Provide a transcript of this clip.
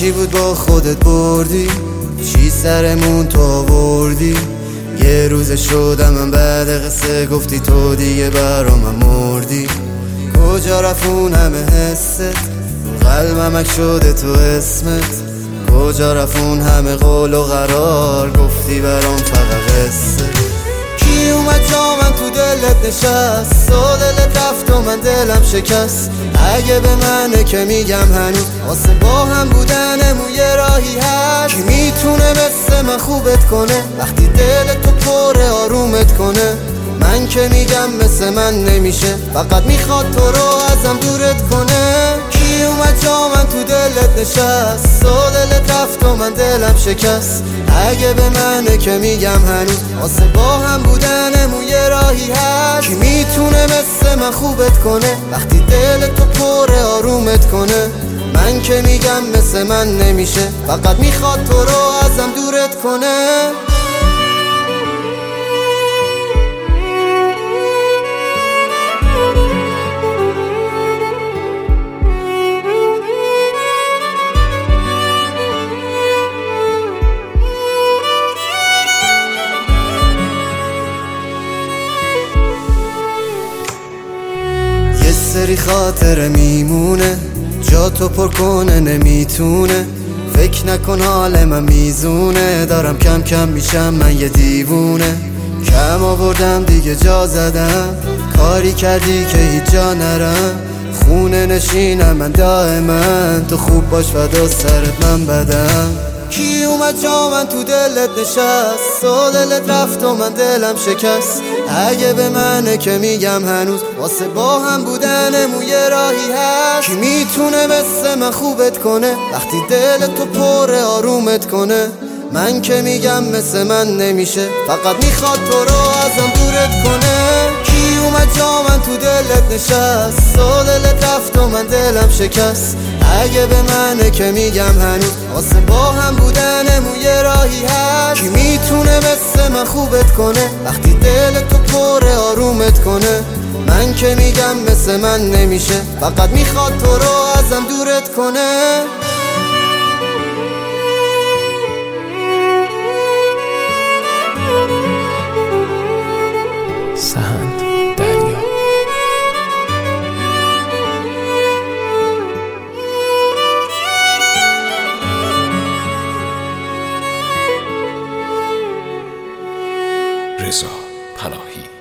چی بود با خودت بردی؟ چی سرمون تو آوردی؟ یه روز شدم من بعد قصه گفتی تو دیگه برا من مردی. کجا رفت اون همه حست؟ قلبم شده تو اسمت. کجا رفت اون همه قول و قرار گفتی برام فقط قصه؟ کی اومد جا من تو دلت نشست؟ و دلت رفت و من دلم شکست. اگه به منه که میگم هنوز واسه با هم بودنمون یه راهی هست. کی میتونه مثل من خوبت کنه وقتی دلت تو پره آرومت کنه؟ من که میگم مثل من نمیشه، فقط میخواد تو رو ازم دورت کنه. کی اومد جا من تو دلت نشست؟ و دلت رفت و من دلم شکست. اگه به منه که میگم هنوز واسه با هم بودنمون یه راهی هست. کی میتونه مثل من خوبت کنه وقتی دلت تو پره آرومت کنه؟ من که میگم مثل من نمیشه، فقط میخواد تو رو ازم دورت کنه. سری خاطره میمونه جا تو پر کنه نمیتونه. فکر نکن حال من میزونه، دارم کم کم میشم من یه دیوونه. کم آوردم دیگه جا زدم، کاری کردی که هیچ جا نرم. خونه نشینم من دائما، تو خوب باش فدا سرت من بدم. کی اومد جا من تو دلت نشست؟ و دلت رفت و من دلم شکست. اگه به منه که میگم هنوز واسه با هم بودنمون یه راهی هست. کی میتونه مثل من خوبت کنه وقتی دلت تو پره آرومت کنه؟ من که میگم مثل من نمیشه، فقط میخواد تو رو ازم دورت کنه. کی اومد جا من تو دلت نشست؟ و دلت رفت و من دلم شکست. اگه به منه که میگم هنوز واسه با هم بودنمون یه راهی هست. کی میتونه مثل من خوبت کنه وقتی دلت تو پره آرومت کنه؟ من که میگم مثل من نمیشه، فقط میخواد تو رو ازم دورت کنه. سهند دریا. رضا پناهی.